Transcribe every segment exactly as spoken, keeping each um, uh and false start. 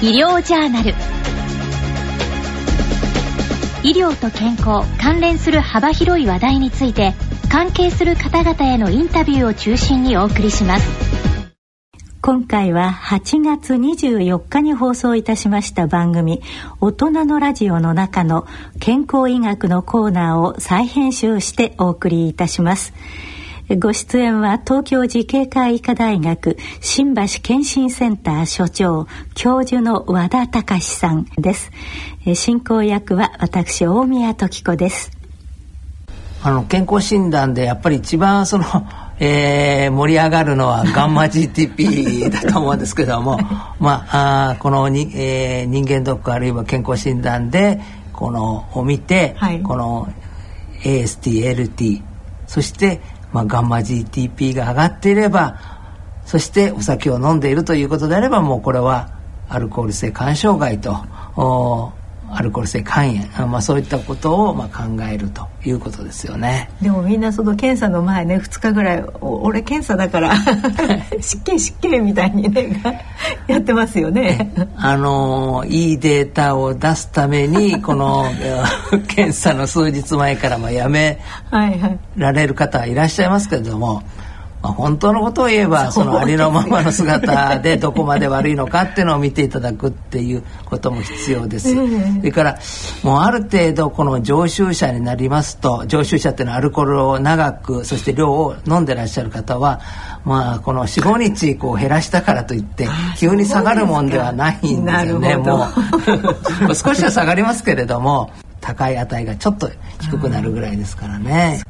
医療ジャーナル。医療と健康関連する幅広い話題について関係する方々へのインタビューを中心にお送りします。 今回ははちがつにじゅうよっかに放送いたしました番組大人のラジオの中の健康医学のコーナーを再編集してお送りいたします。ご出演は東京慈恵会医科大学新橋健診センター所長教授の和田隆さんです。進行役は私大宮時子です。 あの健康診断でやっぱり一番その、えー、盛り上がるのはガンマ ジーティーピー だと思うんですけどもまあ、あこのに、えー、人間ドックあるいは健康診断でこのを見て、はい、この エーエスティー、エルティー そしてまあ、ガンマ ジーティーピー が上がっていればそしてお酒を飲んでいるということであればもうこれはアルコール性肝障害とアルコール性肝炎、まあ、そういったことをまあ考えるということですよね。 でもみんなその検査の前ねふつかぐらい俺検査だから失敬失敬みたいにねやってますよね。 あのいいデータを出すためにこの検査の数日前からまあやめられる方はいらっしゃいますけれども、まあ、本当のことを言えばそのありのままの姿でどこまで悪いのかっていうのを見ていただくっていうことも必要です。それからもうある程度この常習者になりますと、常習者っていうのはアルコールを長くそして量を飲んでらっしゃる方はまあこの よん、ごにちこう減らしたからといって急に下がるもんではないんですよね。もう少しは下がりますけれども高い値がちょっと低くなるぐらいですからね。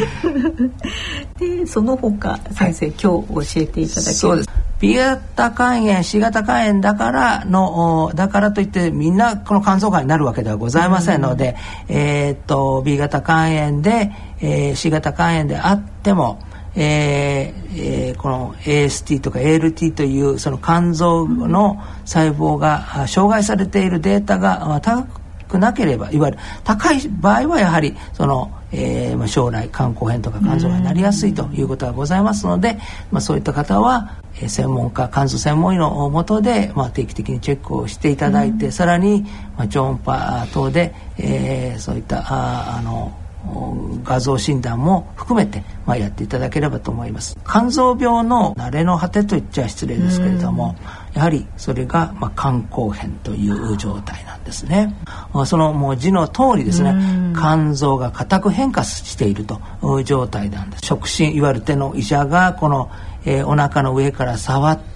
でその他先生、はい、今日教えていただける。 そうです。B 型肝炎 C 型肝炎だからのだからといってみんなこの肝臓がんになるわけではございませんので、うん、えー、っと B 型肝炎で、えー、C 型肝炎であってもえーえー、この エーエスティー とか エーエルティー というその肝臓の細胞が障害されているデータが高くなければいわゆる高い場合はやはりそのえーまあ、将来肝硬変とか肝臓がなりやすいということがございますので、まあ、そういった方は、えー、専門家肝臓専門医の下で、まあ、定期的にチェックをしていただいて、さらに、まあ、超音波等で、えー、そういったああの画像診断も含めて、まあ、やっていただければと思います。肝臓病の慣れの果てと言っちゃ失礼ですけれども、やはりそれが、まあ、肝硬変という状態なんですね。その文字の通りですね、肝臓が硬く変化しているという状態なんです。触診いわゆる手の医者がこの、えー、お腹の上から触って、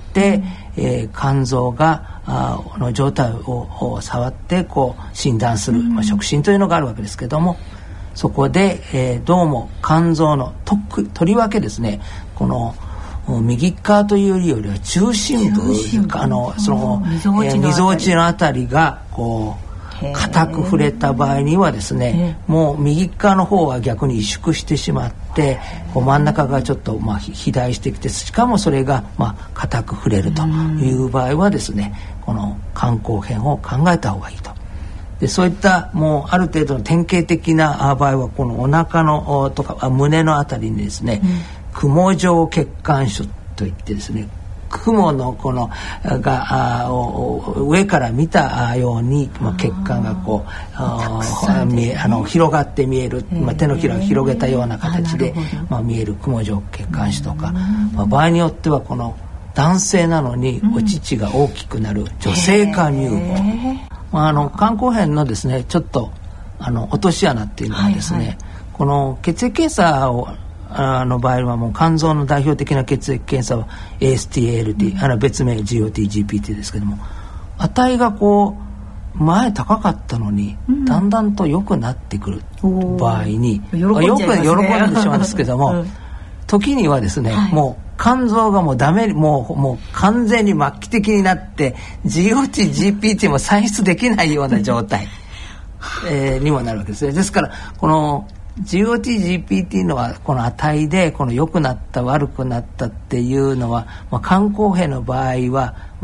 えー、肝臓があの状態を触ってこう診断する、まあ、触診というのがあるわけですけども、そこで、えー、どうも肝臓のとくとりわけですねこの右側というよりは中心部あのそのみぞおちのあたりがこう硬く触れた場合にはですねもう右側の方は逆に萎縮してしまってこう真ん中がちょっとまあ肥大してきてしかもそれがまあ硬く触れるという場合はですねこの肝硬変を考えた方がいいと。でそういったもうある程度の典型的な場合はこのお腹のとか胸のあたりにですね、うん、雲状血管腫といってですね雲のこのが上から見たように、まあ、血管がこうあ見えあの広がって見える、まあ、手のひらを広げたような形で、まあ、見える雲状血管腫とか、まあ、場合によってはこの男性なのにお乳が大きくなる女性化乳房、まあ、あの肝硬変のですねちょっとあの落とし穴っていうのはですね、はいはい、この血液検査をあの場合はもう肝臓の代表的な血液検査は エーエスティー、エーエルティー、うん、あの別名 ジーオーティー、ジーピーティー ですけども値がこう前高かったのに、うん、だんだんと良くなってくる場合によく喜んでしまうんですけども、うん、時にはですね、はい、もう肝臓がもうダメもうもう完全に末期的になって ジーオーティー、ジーピーティー も算出できないような状態、えー、にもなるわけですね。ですからこの ジーオーティー、ジーピーティー のはこの値でこの良くなった悪くなったっていうのは、まあ、肝硬変の場合は、まあ、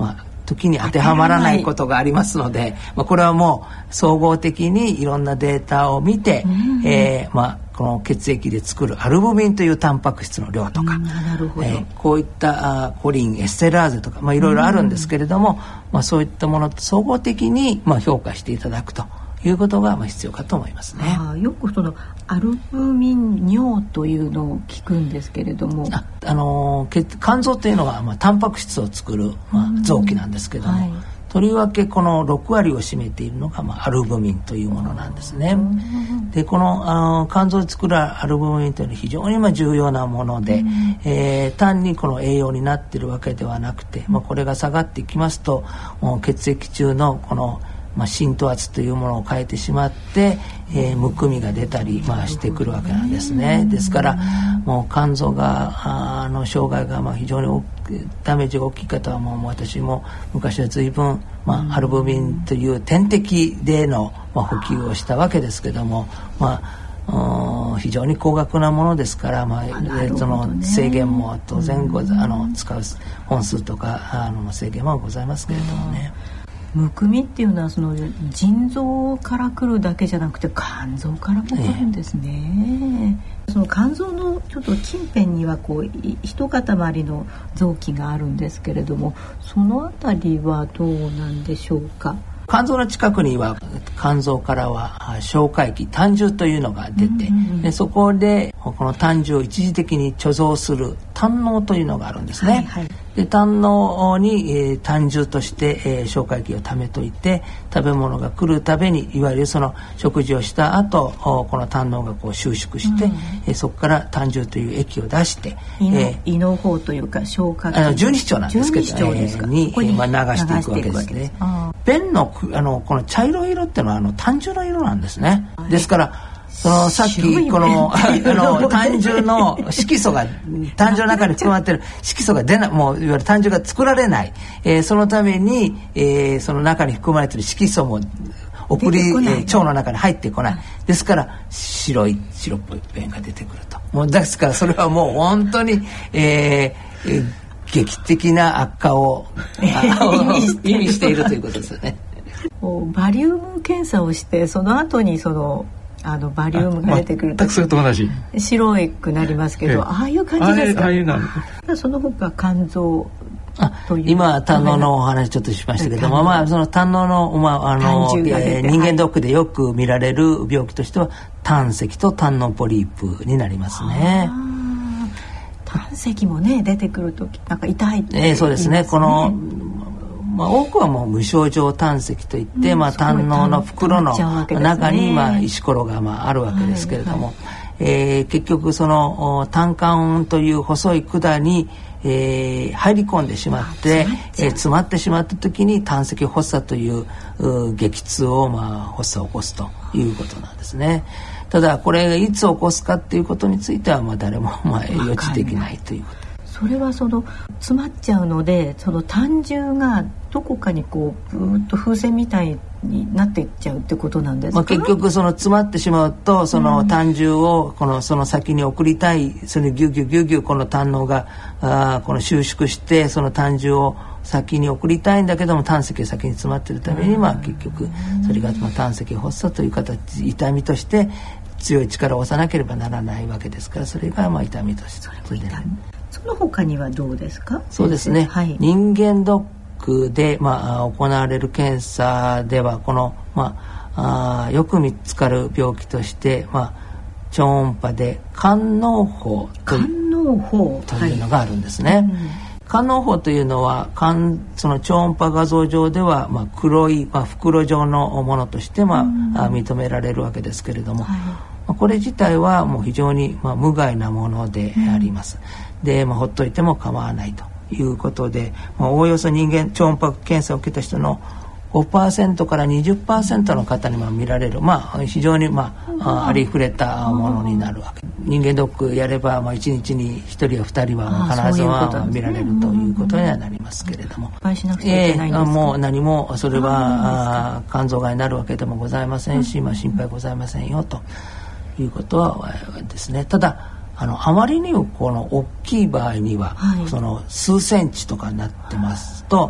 時に当てはまらないことがありますので、まあ、これはもう総合的にいろんなデータを見て、うんえーまあ、この血液で作るアルブミンというタンパク質の量とか、うんなるほどえー、こういったあコリンエステラーゼとか、まあ、いろいろあるんですけれども、うんまあ、そういったものと総合的に、まあ、評価していただくということがまあ必要かと思いますね。 あよくそのアルブミン尿というのを聞くんですけれども、 あ、あのー、肝臓というのは、まあ、タンパク質を作る、まあ、臓器なんですけども、はい、とりわけこのろく割を占めているのが、まあ、アルブミンというものなんですね。でこの、あの肝臓で作るアルブミンというのは非常にまあ重要なもので、えー、単にこの栄養になっているわけではなくて、まあ、これが下がっていきますと血液中のこのまあ、浸透圧というものを変えてしまって、えー、むくみが出たり、まあ、してくるわけなんですね。ですからもう肝臓があの障害がまあ非常に大ダメージが大きい方はもう私も昔は随分、まあ、アルブミンという点滴での、まあ、補給をしたわけですけども、まあ、非常に高額なものですから、まあ、その制限も当然ござあの使う本数とかあの制限はございますけれどもね。 むくみっていうのはその腎臓から来るだけじゃなくて肝臓からも来るんですね、えー、その肝臓のちょっと近辺にはこう一塊の臓器があるんですけれども、そのあたりはどうなんでしょうか。 肝臓の近くには肝臓からは消化液胆汁というのが出て、うんうん、でそこでこの胆汁を一時的に貯蔵する胆嚢というのがあるんですね、はいはい、で胆嚢に、えー、胆汁として、えー、消化液を溜めといて食べ物が来るたびにいわゆるその食事をした後この胆嚢がこう収縮して、うんえー、そこから胆汁という液を出して胃の、えー、胃の方というか消化器あの十二指腸なんですけど、えー、に、ここにまあ、流していくわけですね。便のあのこの茶色い色っていうのはあの胆汁の色なんですね、はい、ですからそのさっきこのあの胆汁の色素が胆汁の中に含まっている色素が出ない、もういわゆる胆汁が作られない、えー、そのために、えー、その中に含まれている色素も送り、えー、腸の中に入ってこない、ですから白い白っぽい便が出てくると。もうですからそれはもう本当に、えーえー、劇的な悪化を意味しているということですよね。 バリウム検査をしてその後にそのあのバリウムが出てくると全くそれと同じ白くなりますけど、ええ、ああいう感じですか。 ああいうなその他肝臓という今胆嚢のお話ちょっとしましたけども、まあ、その胆嚢の、まああのえー、人間ドックでよく見られる病気としては胆石と胆嚢ポリープになりますね。 胆石もね出てくるときなんか痛いって言いますね。 えー、そうですね。このまあ、多くはもう無症状胆石といって、うん、まあ、胆嚢の袋の中に、まあ、石ころがまああるわけですけれども、はいはいえー、結局その胆管という細い管に、えー、入り込んでしまって詰ま,、えー、詰まってしまった時に胆石発作という、う激痛を、まあ、発作を起こすということなんですね。ただこれがいつ起こすかっていうことについてはまあ誰もまあ予知できないということ。 それはその詰まっちゃうのでその胆汁がどこかにこうブーッと風船みたいになっていっちゃうってことなんですか。まあ、 結局その詰まってしまうとその胆汁をこのその先に送りたい、それギュギュギュギュこの胆嚢があこの収縮してその胆汁を先に送りたいんだけども胆石が先に詰まっているために、まあ、結局それがまあ胆石発作という形痛みとして強い力を押さなければならないわけですから、それがまあ痛みとしてそれでその他にはどうですか。 そうですね、はい、人間ドックで、まあ、行われる検査ではこの、まあ、あよく見つかる病気として、まあ、超音波で肝嚢胞というというのがあるんですね、はいうん、肝嚢胞というのは肝その超音波画像上では、まあ、黒い、まあ、袋状のものとして、まあうん、認められるわけですけれども、はいこれ自体はもう非常にまあ無害なものであります、うん、で、まあ、ほっといても構わないということで、まあ、おおよそ人間超音波検査を受けた人の ごパーセント から にじゅっパーセント の方にまあ見られる、まあ、非常にまあ、ありふれたものになるわけ。人間ドックやればまあいちにちにひとりやふたりは必ずは見られるということにはなりますけれども、 えー、もう何もそれは肝臓がんになるわけでもございませんし、まあ、心配ございませんよということはですね。ただあのあまりにもこの大きい場合には、はい、その数センチとかになってますと、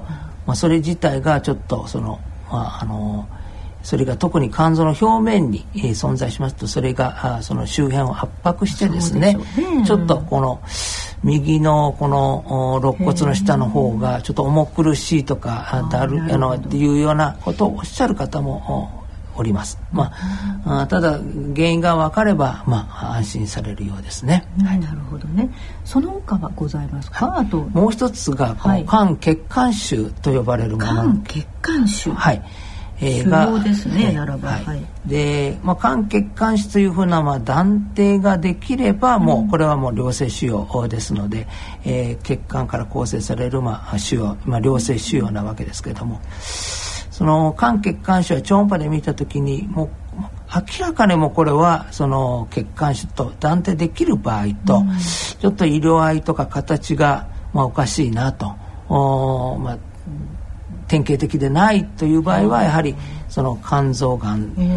まあ、それ自体がちょっとその、まあ、あのそれが特に肝臓の表面に、えー、存在しますと、それがあその周辺を圧迫してですね、ね、ちょっとこの右のこの肋骨の下の方がちょっと重苦しいとかだるあのっていうようなことをおっしゃる方もおります。まあ、あただ原因が分かれば、まあ、安心されるようですね。 はい、なるほどね。その他はございますか？ はい、あともう一つがこの肝血管腫と呼ばれるもの。 肝血管腫。 はい。 えー、がですね、ならば、 はいはい、で、まあ、肝血管腫というふうな、まあ、断定ができれば、もうこれはもう良性腫瘍ですので、えー、血管から構成される、まあ、腫瘍、まあ、良性腫瘍なわけですけれども、その肝血管腫は超音波で見たときにもう明らかにもこれはその血管腫と断定できる場合と、うん、ちょっと色合いとか形が、まあ、おかしいなと、お、まあ典型的でないという場合はやはりその肝臓がん、うん、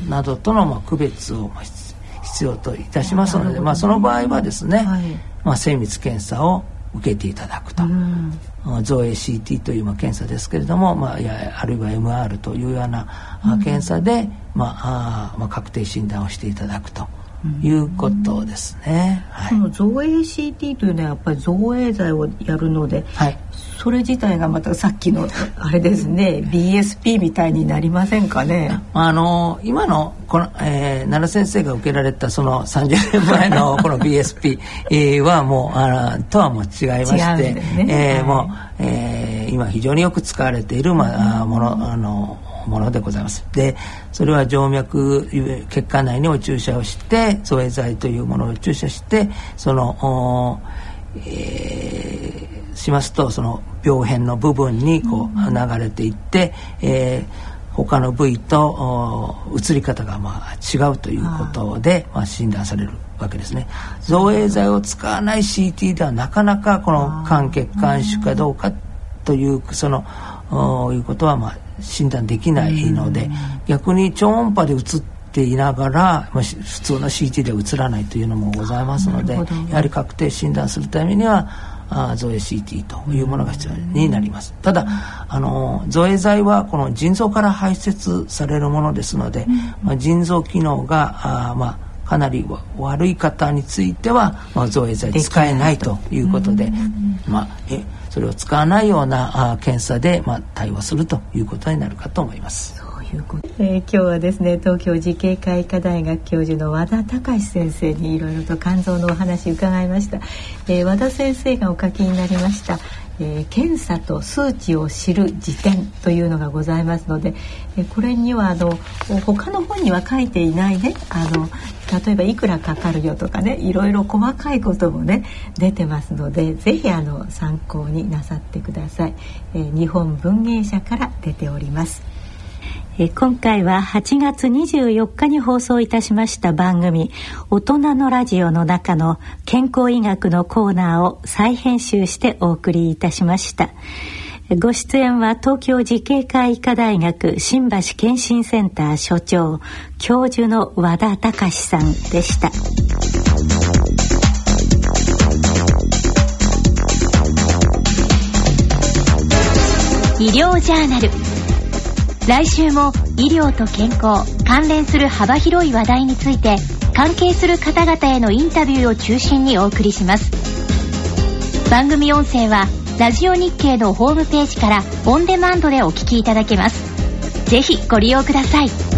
などとのまあ区別を必要といたしますので、まあ、その場合はですね、はい、まあ、精密検査を受けていただくと、うん、造影 シーティー というまあ検査ですけれども、まあ、いやあるいは エムアール というような検査で、うん、まあ、あまあ確定診断をしていただくということですね。 はい、その造影 シーティー というのはやっぱり造影剤をやるので、はい、それ自体がまたさっきのあれですねビーエスピー みたいになりませんかね。 あの今のこの、えー、奈良先生が受けられたそのさんじゅうねんまえのこの ビーエスピー はもうあとはもう違いまして、ね、えーはい、もう、えー、今非常によく使われている、まあ、ものあのものでございます。で、それは静脈血管内にお注射をして造影剤というものを注射してその、えー、しますとその病変の部分にこう流れていって、えー、他の部位と移り方がまあ違うということでまあ、診断されるわけですね。造影剤を使わない シーティー ではなかなかこの肝血管腫かどうかというそのいうことはまあ診断できないので、逆に超音波で映っていながら、まあ、普通の シーティー では映らないというのもございますので、やはり確定診断するためにはあ造影 シーティー というものが必要になります。ただあの造影剤はこの腎臓から排泄されるものですので、まあ、腎臓機能があ、まあ、かなり悪い方については、まあ、造影剤使えないということで、まあえそれを使わないようなあ検査で、まあ、対応するということになるかと思います。 そういうこと、えー、今日はですね東京慈恵会医科大学教授の和田隆先生にいろいろと肝臓のお話伺いました。えー、和田先生がお書きになりましたえー、検査と数値を知る辞典というのがございますので、えー、これにはあの他の本には書いていないね、あの例えばいくらかかるよとかね、いろいろ細かいこともね出てますので、ぜひあの参考になさってください。えー、日本文芸社から出ております。え今回ははちがつにじゅうよっかに放送いたしました番組大人のラジオの中の健康医学のコーナーを再編集してお送りいたしました。ご出演は東京慈恵会医科大学新橋健診センター所長教授の和田隆さんでした。 医療ジャーナル、来週も医療と健康関連する幅広い話題について関係する方々へのインタビューを中心にお送りします。番組音声はラジオ日経のホームページからオンデマンドでお聞きいただけます。ぜひご利用ください。